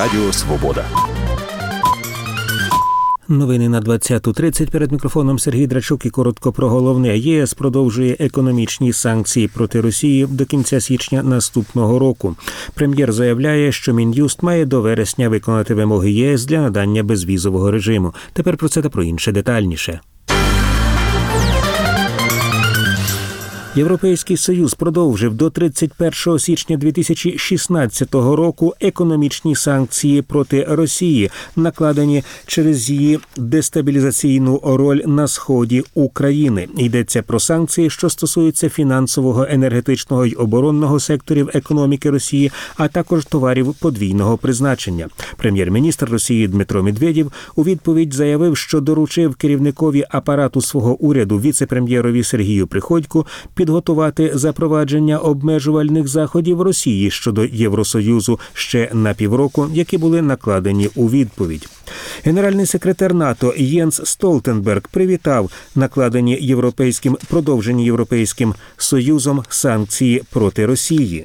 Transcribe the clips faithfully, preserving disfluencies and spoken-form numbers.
Радіо Свобода. Новини на двадцяту тридцять. Перед мікрофоном Сергій Драчук і коротко про головне. ЄС продовжує економічні санкції проти Росії до кінця січня наступного року. Прем'єр заявляє, що Мін'юст має до вересня виконати вимоги ЄС для надання безвізового режиму. Тепер про це та про інше детальніше. Європейський Союз продовжив до тридцять першого січня дві тисячі шістнадцятого року економічні санкції проти Росії, накладені через її дестабілізаційну роль на сході України. Йдеться про санкції, що стосуються фінансового, енергетичного й оборонного секторів економіки Росії, а також товарів подвійного призначення. Прем'єр-міністр Росії Дмитро Медведєв у відповідь заявив, що доручив керівникові апарату свого уряду віце-прем'єрові Сергію Приходьку підготувати запровадження обмежувальних заходів Росії щодо Євросоюзу ще на півроку, які були накладені у відповідь. Генеральний секретар НАТО Єнс Столтенберг привітав накладені європейським продовжені Європейським Союзом санкції проти Росії.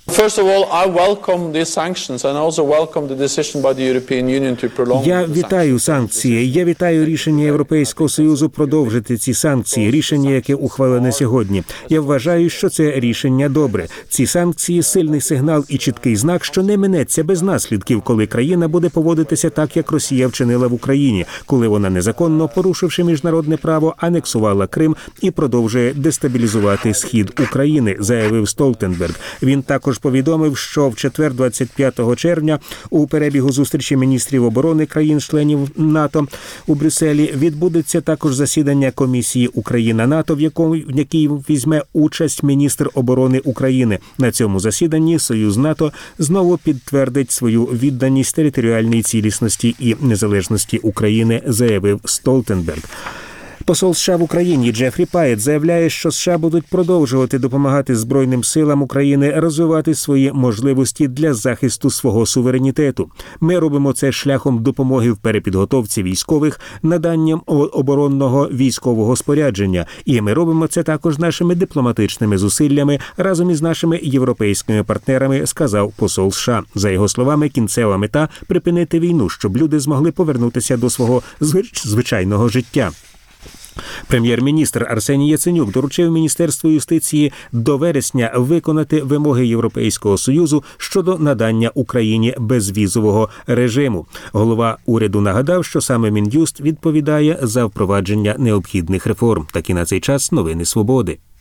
Я вітаю санкції. Я вітаю рішення Європейського Союзу продовжити ці санкції, рішення, яке ухвалене сьогодні. Я вважаю, що це рішення добре. Ці санкції – сильний сигнал і чіткий знак, що не минеться без наслідків, коли країна буде поводитися так, як Росія вчинила в Україні, коли вона незаконно, порушивши міжнародне право, анексувала Крим і продовжує дестабілізувати схід України, заявив Столтенберг. Він також повідомив, що в четвер, двадцять п'ятого червня, у перебігу зустрічі міністрів оборони країн-членів НАТО у Брюсселі відбудеться також засідання комісії Україна-НАТО, в якому в якій візьме участь міністр оборони України. На цьому засіданні Союз НАТО знову підтвердить свою відданість територіальній цілісності і незалежності України, заявив Столтенберг. Посол США в Україні Джефрі Паєт заявляє, що США будуть продовжувати допомагати Збройним силам України розвивати свої можливості для захисту свого суверенітету. Ми робимо це шляхом допомоги в перепідготовці військових, наданням оборонного військового спорядження. І ми робимо це також нашими дипломатичними зусиллями разом із нашими європейськими партнерами, сказав посол США. За його словами, кінцева мета – припинити війну, щоб люди змогли повернутися до свого звичайного життя. Прем'єр-міністр Арсеній Яценюк доручив Міністерству юстиції до вересня виконати вимоги Європейського Союзу щодо надання Україні безвізового режиму. Голова уряду нагадав, що саме Мін'юст відповідає за впровадження необхідних реформ. Такі на цей час новини Свободи.